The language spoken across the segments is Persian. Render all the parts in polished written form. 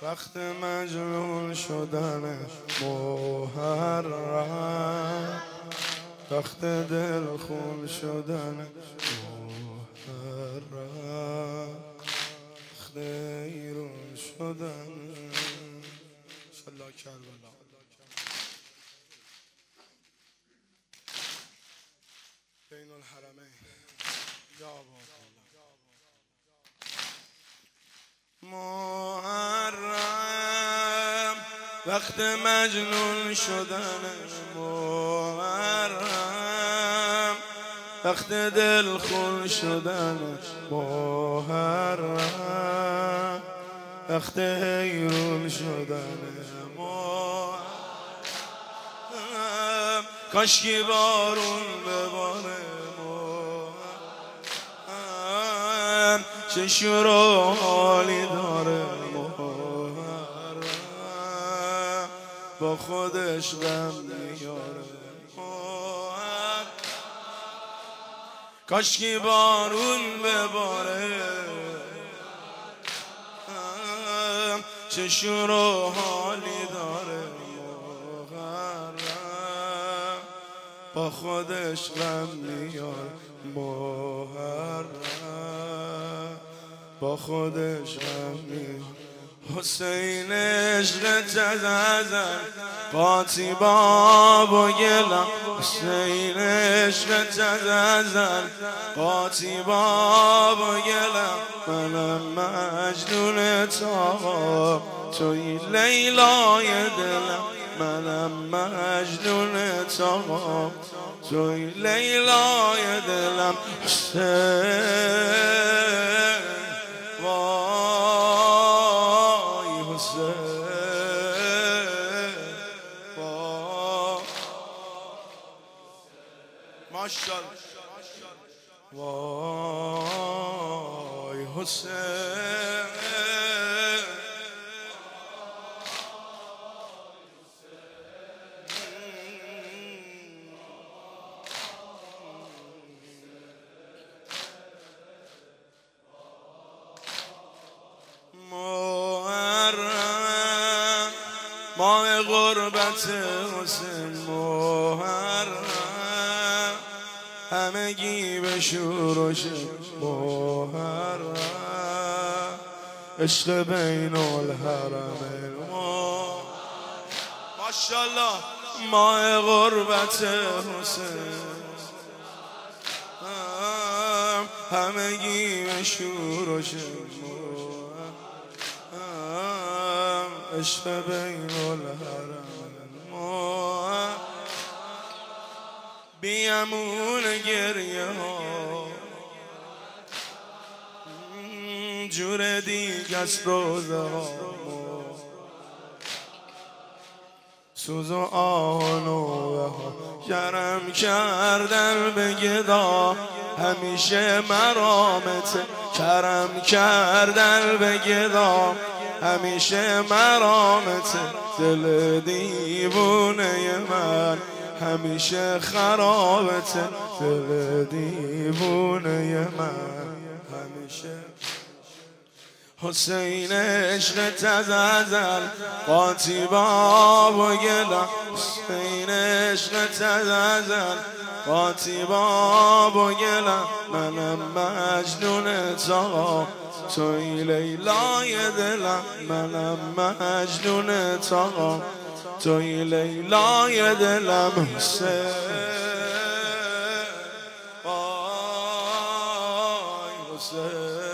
وقت مجنون شدن محرم، وقت دل خون شدن محرم، وقت ایرون شدن انشالله کربلا. بین الحرمین یا محرم، وقت مجنون شدن محرم، وقت دل خون شدن محرم، وقت حیرون شدن محرم. کاشکی بارون بباره محرم، چه شور و حالی داره محرم، با خودش غم میاره محرم. کاشکی بارون بباره، چه شور و حالی داره محرم، با خودش غم میاره محرم، با خودش غم میاره. حسین عشقت از ازل قاطی باب و گلم، حسین عشقت از ازل قاطی باب و گلم. منم مجنون تا توی لیلای دلم، منم مجنون تا توی لیلای دلم. حسین وای حسین وای ماشاءالله وای حسین محرم، ماه غربت حسین محرم، همگی به شور و شر محرم، عشق بین الحرمین ماشاءالله. ماه غربت حسین همگی به شور و شر، عشق بین الحرمین. بیامون گریه ها جور دیگه است روزه ها، سوز و آن و کرم کردن به گدا، همیشه مرامت کرم کردن به گدا، همیشه مرامت دل دیوونه من، همیشه خرابت دل دیوونه من همیشه. حسین عشقت از ازل قاطی باب و گلم، حسین عشقت از ازل قاطی باب و گلم. منم مجنون تا توی لیلای دلم، منم مجنون تا توی لیلای دلم. حسین وای حسین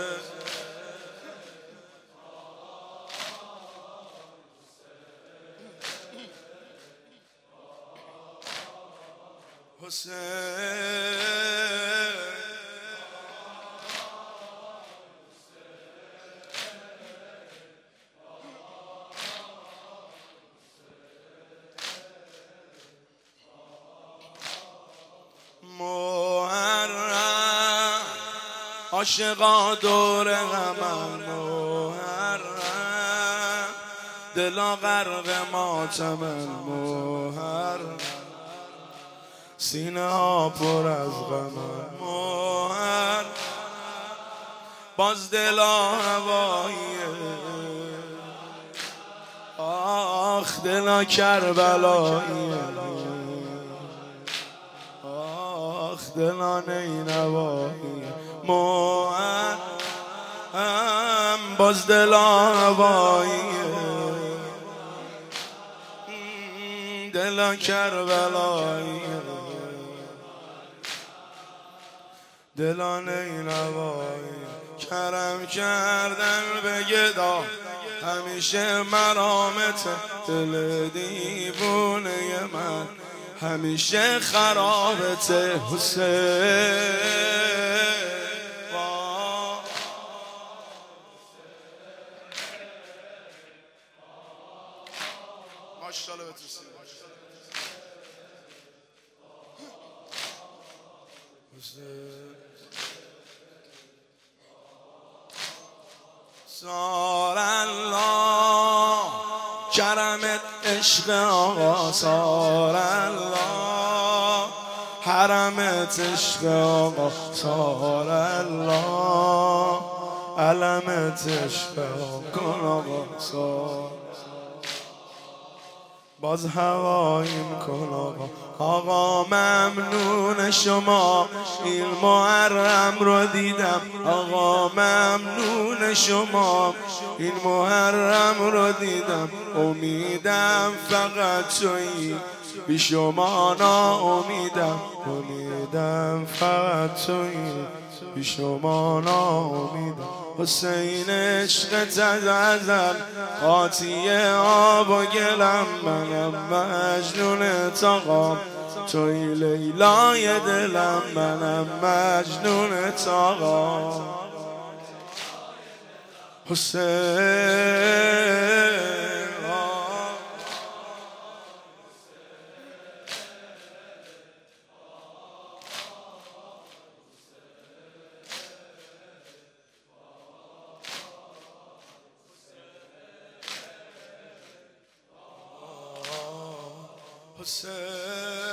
حسین محرم، عاشقا دور غمم محرم، دلا غرق ماتمم محرم، سینه ها پر از غمم محرم، باز دلا هواییه دلا کربلایی، آخ دلا نینوایی، باز دلا هوایی، دلا کربلایی، دلا نینوایی. کرم کردن به گدا همیشه مرامت، دل دیوونه من همیشه خرابت حسین. ماشاءالله بتوسی سال الله کرمت عشق آقا، سال الله حرمت عشق آقا، سال الله علمت عشق آقا، سال باز هواییم کن آقا. آقا ممنون شما این محرم رو دیدم، آقا ممنون شما این محرم رو دیدم. امیدم فقط تویی بی شما ناامیدم، امیدم فقط تویی بی شما ناامیدم. حسین عشقت از ازل قاطی آب و گلم، منم مجنونت آقا توی لیلای دلم، منم مجنونت آقا حسین. حسین